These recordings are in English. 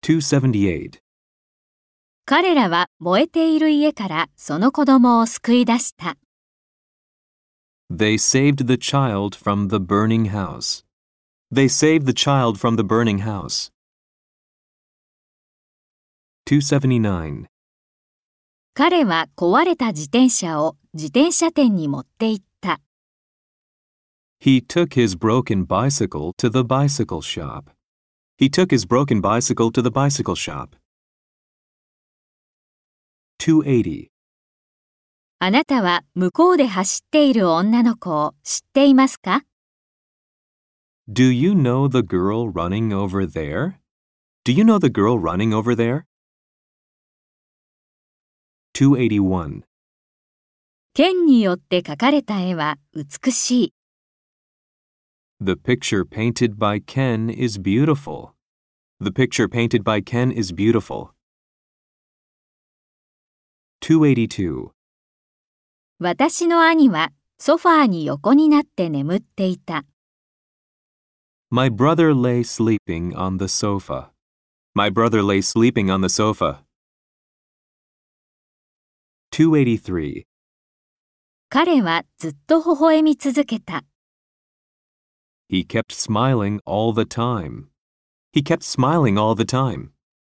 278. 彼らは燃えている家からその子供を救い出した。 They saved the child from the burning house. They saved the child from the burning house. 279. 彼は壊れた自転車を自転車店に持って行った。 He took his broken bicycle to the bicycle shop. He took his broken bicycle to the bicycle shop. 280. あなたは向こうで走っている女の子を知っていますか？ Do you know the girl running over there? Do you know the girl running over there? 281. 剣によって描かれた絵は美しい。 The picture painted by Ken is beautiful. The picture painted by Ken is beautiful. 282. 私の兄はソファーに横になって眠っていた。 My brother lay sleeping on the sofa. My brother lay sleeping on the sofa. 283. 彼はずっと微笑み続けた。 He kept smiling all the time. He kept smiling all the time.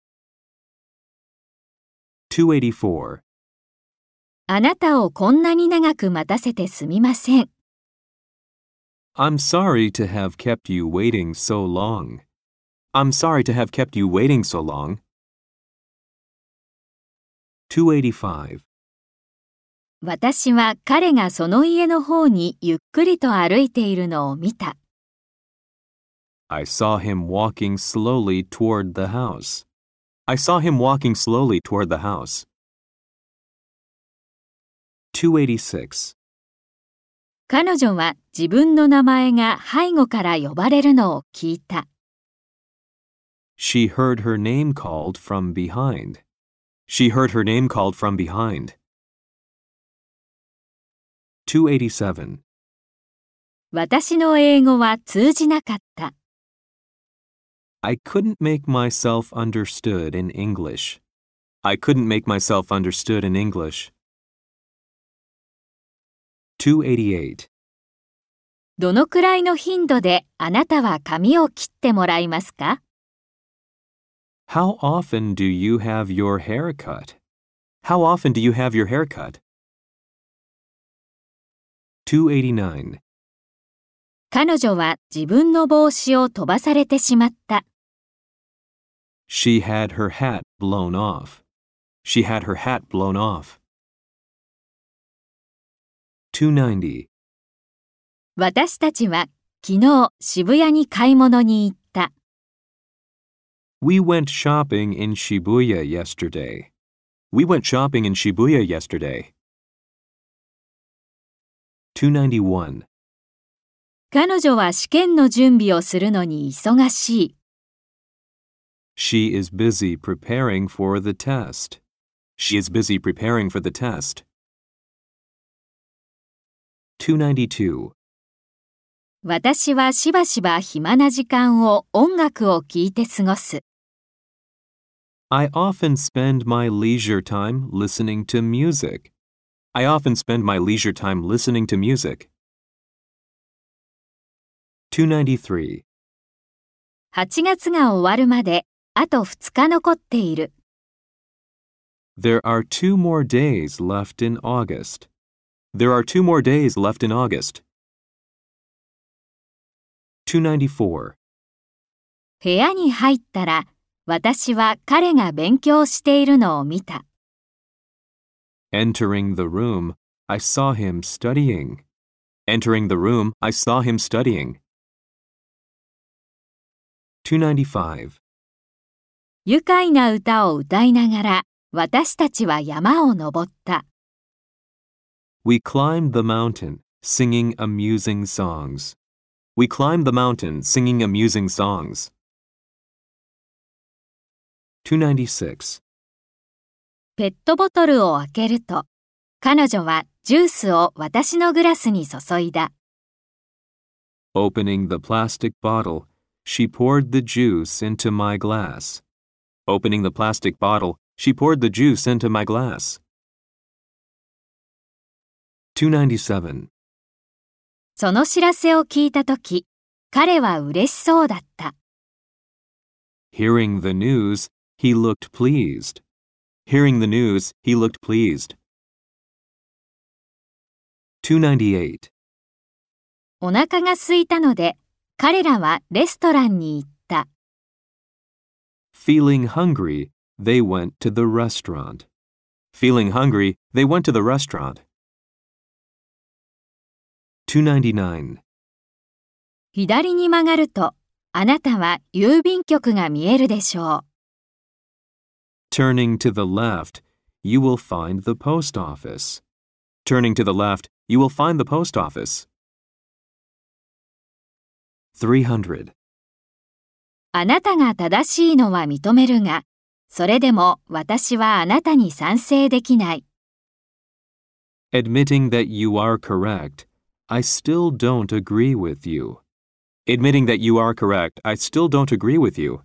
284. あなたをこんなに長く待たせてすみません。 I'm sorry to have kept you waiting so long. I'm sorry to have kept you waiting so long. 285. 私は彼がその家の方にゆっくりと歩いているのを見た。 I saw him walking slowly toward the house. I saw him walking slowly toward the house. 286. 彼女は自分の名前が背後から呼ばれるのを聞いた。 She heard her name called from behind. She heard her name called from behind. 287. 私の英語は通じなかった。 I couldn't make myself understood in English. I couldn't make myself understood in English. 288. どのくらいの頻度であなたは髪を切ってもらいますか？ How often do you have your hair cut? How often do you have your hair cut? 289. 彼女は自分の帽子を飛ばされてしまった。 She had her hat blown off. She had her hat blown off. 290. 私たちは昨日渋谷に買い物に行った。 We went shopping in Shibuya yesterday. We went shopping in Shibuya yesterday. 291. 彼女は試験の準備をするのに忙しい。 She is busy preparing for the test. She is busy preparing for the test. 292. 私はしばしば暇な時間を音楽を聴いて過ごす。 I often spend my leisure time listening to music. I often spend my leisure time listening to music. 293. 8月が終わるまであと2日残っている。 There are 2 more days left in August. There are 2 more days left in August. 294. 部屋に入ったら私は彼が勉強しているのを見た。 Entering the room, I saw him studying. Entering the room, I saw him studying. 295. 愉快な歌を歌いながら私たちは山を登った。 We climbed the mountain, singing amusing songs. We climbed the mountain, singing amusing songs. 296. ペットボトルを開けると、彼女はジュースを私のグラスに注いだ。 Opening the plastic bottle, she poured the juice into my glass. Opening the plastic bottle, she poured the juice into my glass. 297. その知らせを聞いたとき、彼は嬉しそうだった。 Hearing the news, he looked pleased. Hearing the news, he looked pleased. 298. お腹が空いたので、彼らはレストランに行った。 Feeling hungry, they went to the restaurant. Feeling hungry, they went to the restaurant. 299. 左に曲がると、あなたは郵便局が見えるでしょう。 Turning to the left, you will find the post office. Turning to the left, you will find the post office. 300. あなたが正しいのは認めるが、それでも私はあなたに賛成できない。 Admitting that you are correct, I still don't agree with you. Admitting that you are correct, I still don't agree with you.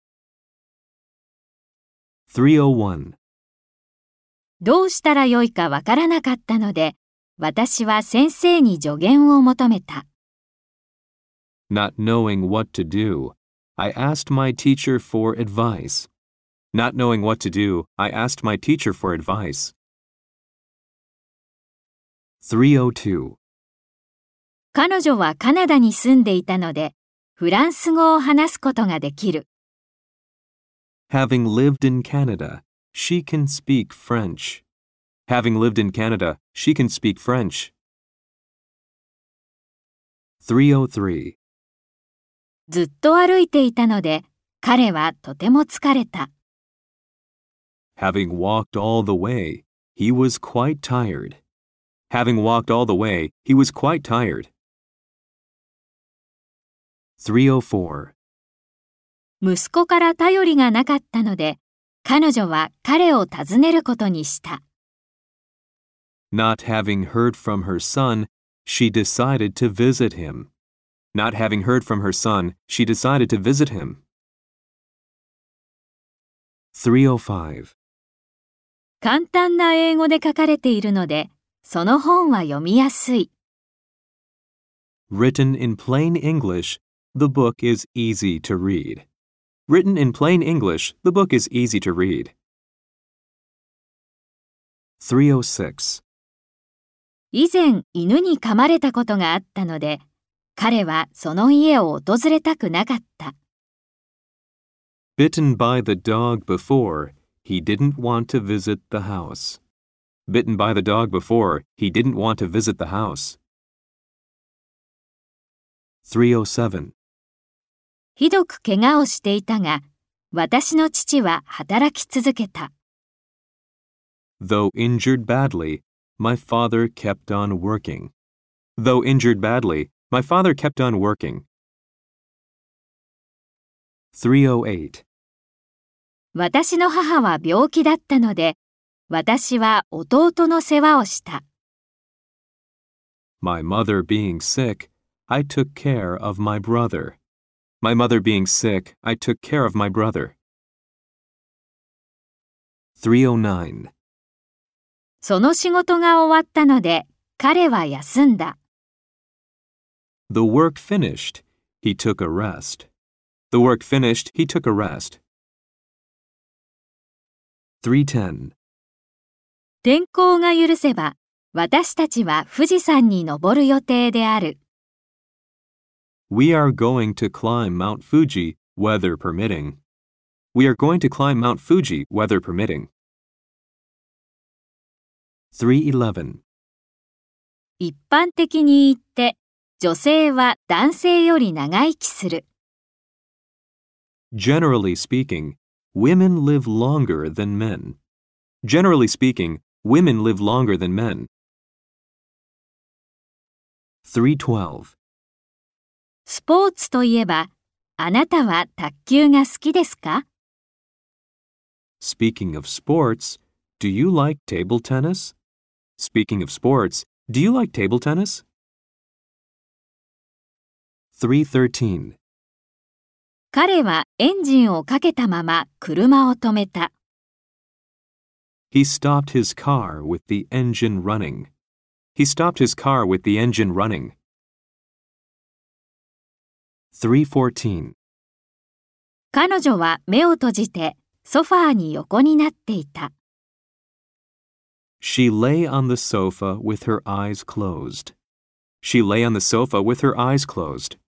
301. どうしたらよいかわからなかったので、私は先生に助言を求めた。 Not knowing what to do, I asked my teacher for advice. Not knowing what to do, I asked my teacher for advice. 302. 彼女はカナダに住んでいたので、フランス語を話すことができる。 Having lived in Canada, she can speak French. Having lived in Canada, she can speak French. 303. ずっと歩いていたので、彼はとても疲れた。 Having walked all the way, he was quite tired. Having walked all the way, he was quite tired. 304. 息子から頼りがなかったので、彼女は彼を訪ねることにした。 Not having heard from her son, she decided to visit him. Not having heard from her son, she decided to visit him. 305. 簡単な英語で書かれているので、その本は読みやすい。 Written in plain English, the book is easy to read. Written in plain English, the book is easy to read. 306. 以前犬に噛まれたことがあったので、彼はその家を訪れたくなかった。 Bitten by the dog before, he didn't want to visit the house. Bitten by the dog before, he didn't want to visit the house. 307. ひどく怪我をしていたが、私の父は働き続けた。 Though injured badly, my father kept on working. Though injured badly, my father kept on working. 308. 私の母は病気だったので、私は弟の世話をした。 My mother being sick, I took care of my brother. My mother being sick, I took care of my brother. 309. その仕事が終わったので、彼は休んだ。 The work finished, he took a rest. The work finished, he took a rest. 310. 天候が許せば、私たちは富士山に登る予定である。 We are going to climb Mount Fuji, weather permitting. We are going to climb Mount Fuji, weather permitting. 311. 一般的に言って、女性は男性より長生きする。 Generally speaking, women live longer than men. Generally speaking, women live longer than men. 312. スポーツといえば、あなたは卓球が好きですか？ Speaking of sports, do you like table tennis? Speaking of sports, do you like table tennis? 313. 彼はエンジンをかけたまま車を止めた。 He stopped his car with the engine running. He stopped his car with the engine running. 314. 彼女は目を閉じてソファーに横になっていた。 She lay on the sofa with her eyes closed. She lay on the sofa with her eyes closed.